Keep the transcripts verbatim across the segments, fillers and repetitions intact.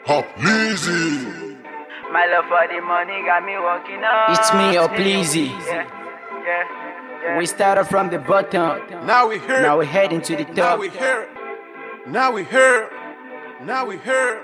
Hop Leezy. My love for the money got me walking up. It's me, Hop Leezy. Yeah, yeah, yeah. We started from the bottom. Now we here. Now we're heading to the Now top. we here. Now we here. Now we here.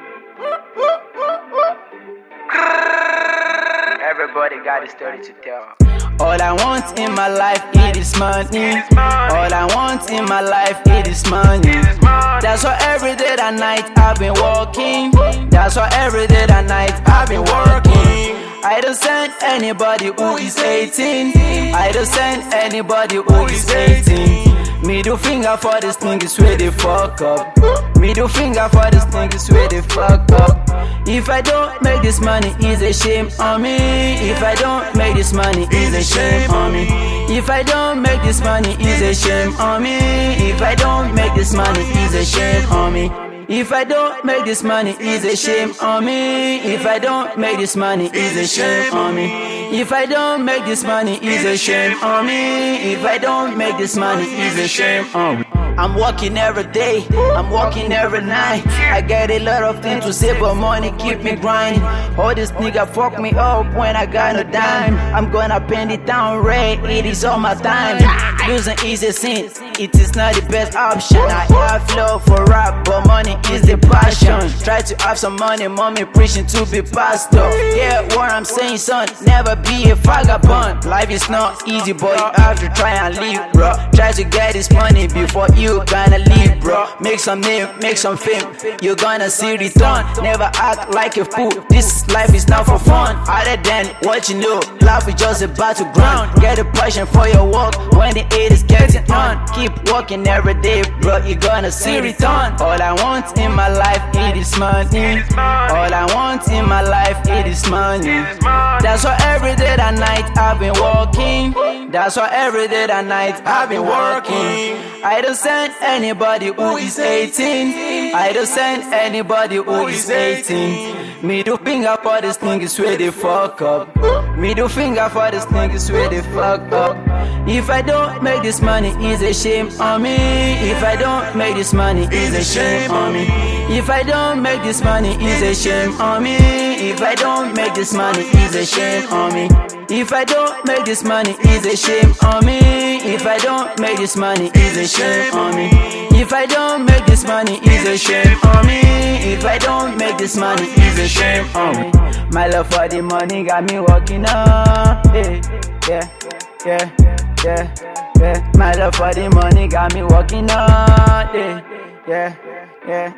Everybody got a story to tell. All I want in my life it is money. All I want in my life it is money. That's why every day and night I've been walking. That's why every day and night I've been working. I don't send anybody who is eighteen. I don't send anybody who is eighteen. Middle finger for this niggas where they fuck up. Middle finger for this niggas where they fuck up. If I don't make this money, it's a shame on me. If I don't make this money, it's a shame on me. If I don't make this money, it's a shame on me. If I don't make this money, it's a shame on me. If I don't make this money, it's a shame on me. If I don't make this money, it's a shame on me. If I don't make this money, it's a shame on me. If I don't make this money, it's a shame on me. I'm working every day, I'm working every night. I get a lot of things to say, but money keep me grinding. All this nigga fuck me up when I got no dime. I'm gonna bend it down red, it is all my time. Losing is a sin, it is not the best option. I have love for rap, but money is the passion. Try to have some money, mommy preaching to be pastor. Yeah, what I'm saying, son, never be a vagabond. Life is not easy, but you have to try and live, bro. Try to get this money before you gonna leave, bro. Make some name, make some fame, you're gonna see return. Never act like a fool, this life is not for fun. Other than what you know, life is just a battleground. Get a passion for your work when the aid is getting on. Keep working every day, bro, you're gonna see return. All I want in my life, it is money. All I want in my life, it is money. That's why every day and night I've been working. That's why every day and night I've been working. I don't send anybody who is eighteen. I don't send anybody who is eighteen. Middle finger for this niggas where they fuck up. Middle finger for this niggas where they fuck up. If I don't make this money, it's a shame on me. If I don't make this money, it's a shame on me. If I don't make this money, it's a shame on me. If I don't make this money, it's a shame on me. If I don't make this money, it's a shame on me. If I don't make this money, it's a shame on me. If I don't make this money, it's a shame on me. If I don't make this money, it's a shame on me. My love for the money got me walking up. Yeah, yeah, yeah, yeah, yeah. My love for the money got me walking up. Yeah, yeah, yeah.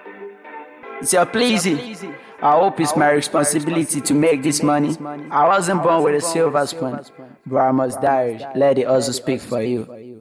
It's your pleasing. I hope it's my responsibility to make this money. I wasn't born with a silver spoon, but I must die. Let it also speak for you.